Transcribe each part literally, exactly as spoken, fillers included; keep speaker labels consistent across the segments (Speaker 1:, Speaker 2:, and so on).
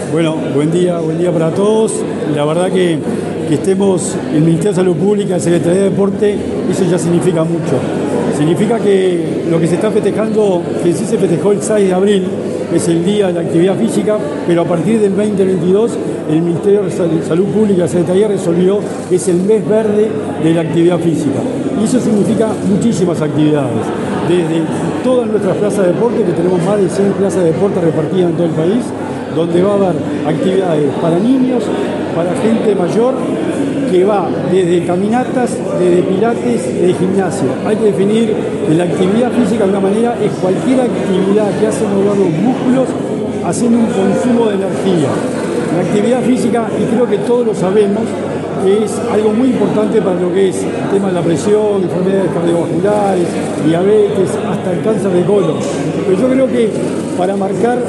Speaker 1: Bueno, buen día, buen día para todos. La verdad que, que estemos el Ministerio de Salud Pública, la Secretaría de Deporte, eso ya significa mucho. Significa que lo que se está festejando, que sí se festejó el seis de abril, es el Día de la Actividad Física, pero a partir del veinte veintidós el Ministerio de Salud Pública, la Secretaría, resolvió que es el mes verde de la actividad física. Y eso significa muchísimas actividades. Desde todas nuestras plazas de deporte, que tenemos más de cien plazas de deporte repartidas en todo el país, donde va a haber actividades para niños, para gente mayor, que va desde caminatas, desde pilates, desde gimnasia. Hay que definir que la actividad física de una manera es cualquier actividad que hace mover los músculos haciendo un consumo de energía. La actividad física, y creo que todos lo sabemos, es algo muy importante para lo que es el tema de la presión, enfermedades cardiovasculares, diabetes, hasta el cáncer de colon. Pero yo creo que para marcar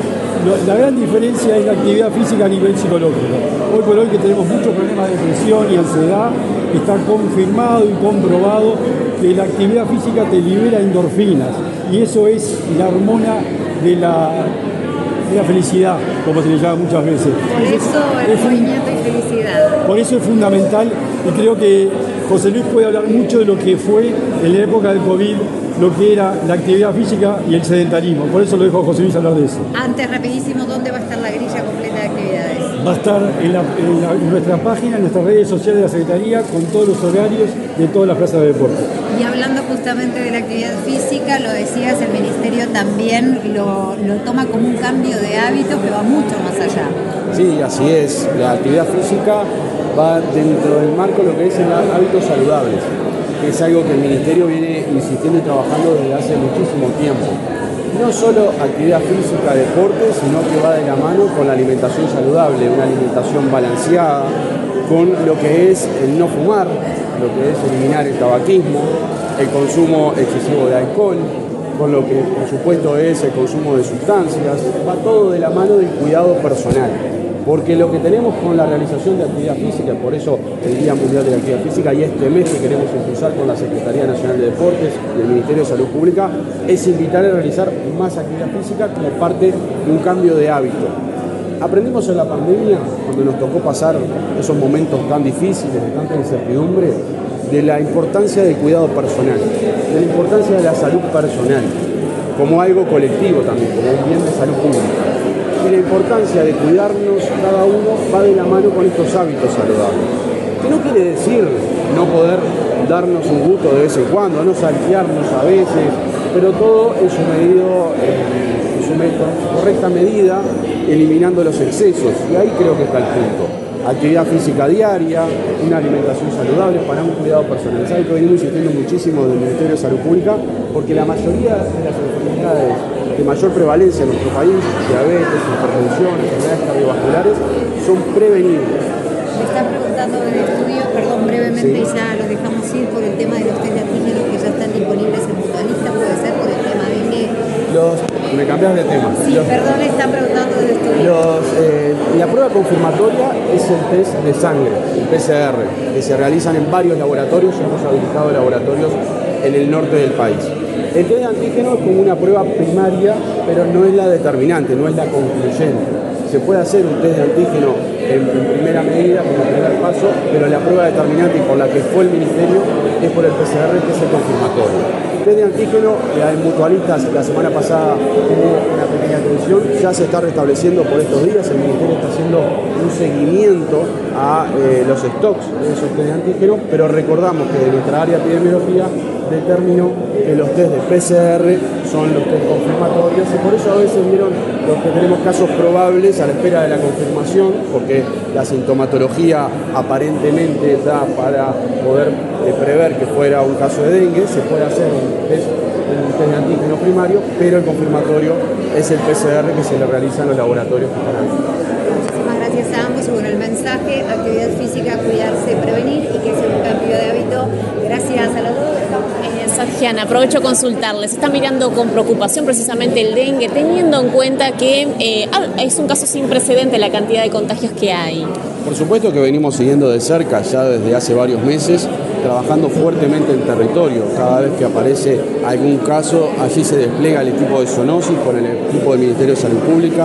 Speaker 1: la gran diferencia es la actividad física a nivel psicológico. Hoy por hoy que tenemos muchos problemas de depresión y ansiedad, está confirmado y comprobado que la actividad física te libera endorfinas y eso es la hormona de la, de la felicidad, como se le llama muchas veces.
Speaker 2: Por eso el movimiento y felicidad.
Speaker 1: Por eso es fundamental y creo que José Luis puede hablar mucho de lo que fue en la época del COVID, lo que era la actividad física y el sedentarismo. Por eso lo dejo a José Luis hablar de eso.
Speaker 2: Antes, rapidísimo, ¿dónde va a estar la grilla completa de actividades?
Speaker 1: Va a estar en, la, en, la, en nuestra página, en nuestras redes sociales de la Secretaría, con todos los horarios de todas las plazas de deporte.
Speaker 2: Y hablando justamente de la actividad física, lo decías, el Ministerio también lo, lo toma como un cambio de hábitos que va mucho más allá.
Speaker 3: Sí, así es. La actividad física va dentro del marco de lo que es el hábitos saludables, que es algo que el Ministerio viene insistiendo y trabajando desde hace muchísimo tiempo. No solo actividad física, deporte, sino que va de la mano con la alimentación saludable, una alimentación balanceada, con lo que es el no fumar, lo que es eliminar el tabaquismo, el consumo excesivo de alcohol, con lo que por supuesto es el consumo de sustancias, va todo de la mano del cuidado personal. Porque lo que tenemos con la realización de actividad física, por eso el Día Mundial de la Actividad Física y este mes que queremos impulsar con la Secretaría Nacional de Deportes y el Ministerio de Salud Pública, es invitar a realizar más actividad física como parte de un cambio de hábito. Aprendimos en la pandemia, cuando nos tocó pasar esos momentos tan difíciles, de tanta incertidumbre, de la importancia del cuidado personal, de la importancia de la salud personal, como algo colectivo también, como un bien de salud pública. Y la importancia de cuidarnos cada uno va de la mano con estos hábitos saludables. Que no quiere decir no poder darnos un gusto de vez en cuando, no saltearnos a veces, pero todo en su, medido, eh, en su med- correcta medida, eliminando los excesos. Y ahí creo que está el punto. Actividad física diaria, una alimentación saludable para un cuidado personal. Es algo que venimos insistiendo muchísimo del Ministerio de Salud Pública, porque la mayoría de las enfermedades de mayor prevalencia en nuestro país, diabetes, hipertensión, enfermedades cardiovasculares, son prevenibles.
Speaker 2: Me están preguntando del estudio, perdón, brevemente, sí. Y ya lo dejamos ir por el tema de los test de antígenos que ya están disponibles en Mutualista, puede ser por el tema de que...
Speaker 3: Los, me cambias de tema.
Speaker 2: Sí,
Speaker 3: los,
Speaker 2: perdón, están preguntando del estudio.
Speaker 3: Los, eh, la prueba confirmatoria es el test de sangre, el P C R, que se realizan en varios laboratorios, hemos habilitado laboratorios en el norte del país. El test de antígenos es como una prueba primaria, pero no es la determinante, no es la concluyente. Se puede hacer un test de antígeno en, en primera medida, como primer paso, pero la prueba determinante y por la que fue el Ministerio es por el P C R, que es el confirmatorio. El test de antígeno, en Mutualistas, la semana pasada hubo una pequeña tensión, ya se está restableciendo por estos días, el Ministerio está haciendo un seguimiento a eh, los stocks de esos test de antígenos, pero recordamos que de nuestra área de epidemiología determinó que los test de P C R son los test confirmatorios y por eso a veces vieron los que tenemos casos probables a la espera de la confirmación, porque la sintomatología aparentemente da para poder eh, prever que fuera un caso de dengue, se puede hacer un test, un test de antígeno primario, pero el confirmatorio es el P C R que se le realiza en los laboratorios que están ahí.
Speaker 2: Muchísimas gracias a ambos. Bueno, el mensaje, actividad física, cuidarse, prevenir y que sea un cambio de hábito. Gracias a los dos.
Speaker 4: Eh, Sargiana, aprovecho a consultarles. Está mirando con preocupación precisamente el dengue, teniendo en cuenta que eh, es un caso sin precedente la cantidad de contagios que hay.
Speaker 3: Por supuesto que venimos siguiendo de cerca ya desde hace varios meses, trabajando fuertemente en territorio. Cada vez que aparece algún caso, allí se despliega el equipo de zoonosis con el equipo del Ministerio de Salud Pública,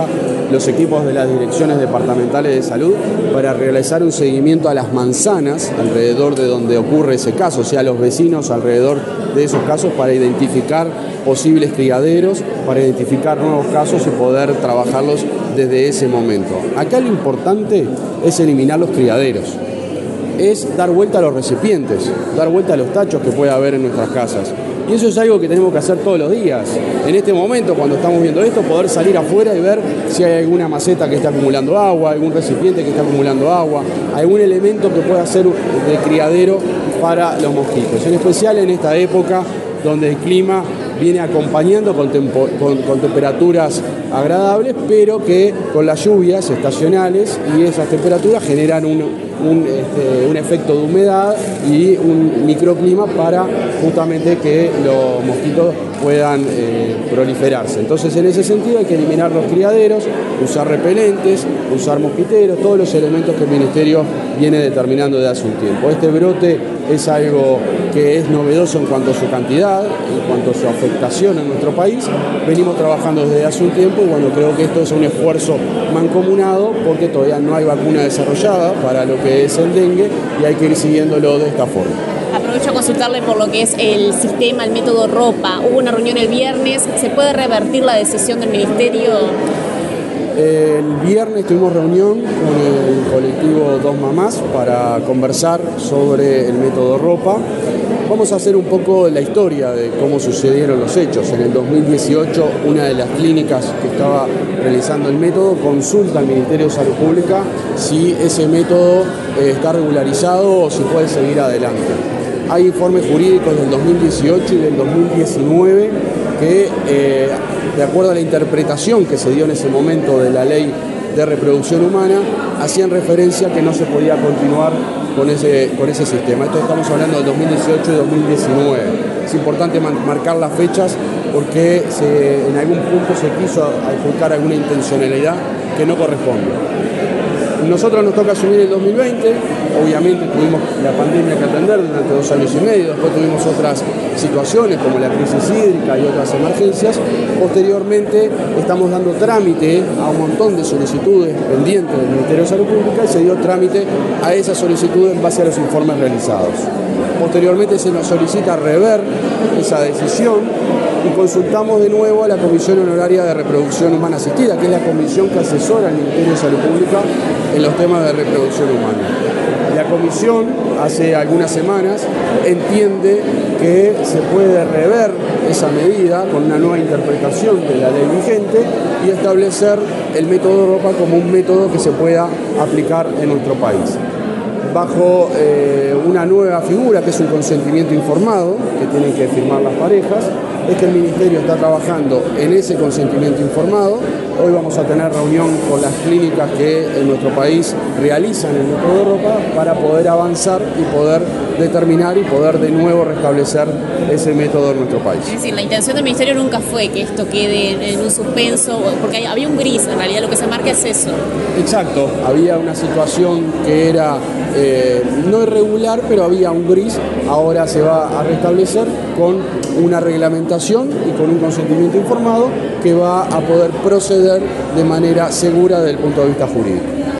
Speaker 3: los equipos de las direcciones departamentales de salud para realizar un seguimiento a las manzanas alrededor de donde ocurre ese caso, o sea, a los vecinos alrededor de esos casos, para identificar posibles criaderos, para identificar nuevos casos y poder trabajarlos desde ese momento. Acá lo importante es eliminar los criaderos, es dar vuelta a los recipientes, dar vuelta a los tachos que pueda haber en nuestras casas. Y eso es algo que tenemos que hacer todos los días. En este momento, cuando estamos viendo esto, poder salir afuera y ver si hay alguna maceta que está acumulando agua, algún recipiente que está acumulando agua, algún elemento que pueda ser de criadero para los mosquitos. En especial en esta época donde el clima viene acompañando con, tempo, con, con temperaturas agradables, pero que con las lluvias estacionales y esas temperaturas generan un, un, este, un efecto de humedad y un microclima para justamente que los mosquitos puedan eh, proliferarse. Entonces, en ese sentido hay que eliminar los criaderos, usar repelentes, usar mosquiteros, todos los elementos que el Ministerio viene determinando desde hace un tiempo. Este brote es algo que es novedoso en cuanto a su cantidad, en cuanto a su afectación en nuestro país. Venimos trabajando desde hace un tiempo y bueno, creo que esto es un esfuerzo mancomunado porque todavía no hay vacuna desarrollada para lo que es el dengue y hay que ir siguiéndolo de esta forma.
Speaker 4: Aprovecho a consultarle por lo que es el sistema, el método ropa. Hubo una reunión el viernes, ¿se puede revertir la decisión del Ministerio?
Speaker 3: El viernes tuvimos reunión con el colectivo Dos Mamás para conversar sobre el método ropa. Vamos a hacer un poco la historia de cómo sucedieron los hechos. En el dos mil dieciocho, una de las clínicas que estaba realizando el método consulta al Ministerio de Salud Pública si ese método eh, está regularizado o si puede seguir adelante. Hay informes jurídicos del dos mil dieciocho y del dos mil diecinueve que, eh, de acuerdo a la interpretación que se dio en ese momento de la ley de reproducción humana, hacían referencia a que no se podía continuar con ese, con ese sistema. Esto estamos hablando del dos mil dieciocho y dos mil diecinueve. Es importante marcar las fechas porque se, en algún punto se quiso adjudicar alguna intencionalidad que no corresponde. Nosotros nos toca asumir el dos mil veinte, obviamente tuvimos la pandemia que atender durante dos años y medio, después tuvimos otras situaciones como la crisis hídrica y otras emergencias. Posteriormente estamos dando trámite a un montón de solicitudes pendientes del Ministerio de Salud Pública y se dio trámite a esas solicitudes en base a los informes realizados. Posteriormente se nos solicita rever esa decisión y consultamos de nuevo a la Comisión Honoraria de Reproducción Humana Asistida, que es la comisión que asesora al Ministerio de Salud Pública en los temas de reproducción humana. La comisión, hace algunas semanas, entiende que se puede rever esa medida con una nueva interpretación de la ley vigente y establecer el método ropa como un método que se pueda aplicar en nuestro país. Bajo eh, una nueva figura que es un consentimiento informado que tienen que firmar las parejas, es que el Ministerio está trabajando en ese consentimiento informado. Hoy vamos a tener reunión con las clínicas que en nuestro país realizan el método ropa para poder avanzar y poder determinar y poder de nuevo restablecer ese método en nuestro país.
Speaker 4: Es decir, la intención del Ministerio nunca fue que esto quede en un suspenso, porque había un gris, en realidad lo que se marca es eso.
Speaker 3: Exacto, había una situación que era eh, no irregular, pero había un gris, ahora se va a restablecer con una reglamentación y con un consentimiento informado que va a poder proceder de manera segura desde el punto de vista jurídico.